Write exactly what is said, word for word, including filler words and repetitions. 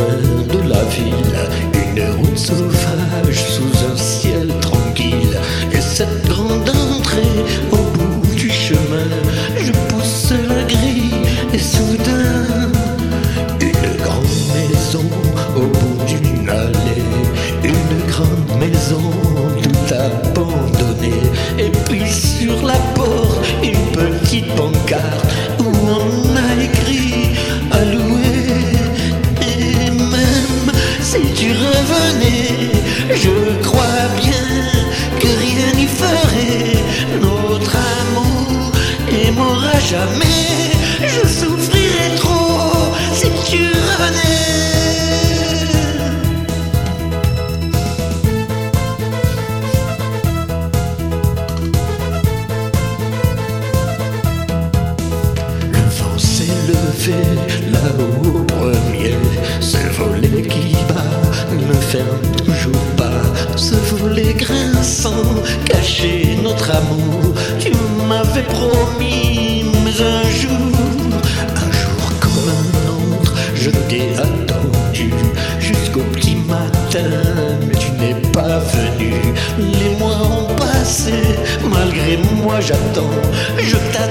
loin de la ville, une route sauvage sous un ciel tranquille. Et cette grande entrée au bout du chemin, je pousse la grille et soudain, une grande maison au bout d'une allée, une grande maison tout abandonnée. Et puis sur la porte, une petite pancarte où on a écrit à louer. Et même si tu revenais, je crois bien que rien n'y ferait. Notre amour n'aimera jamais. Je souffrirais trop si tu revenais. Là-haut au premier, ce volet qui bat ne ferme toujours pas. Ce volet grinçant cachait notre amour. Tu m'avais promis, mais un jour, un jour comme un autre, je t'ai attendu jusqu'au petit matin, mais tu n'es pas venu. Les mois ont passé, malgré moi j'attends, je t'attends.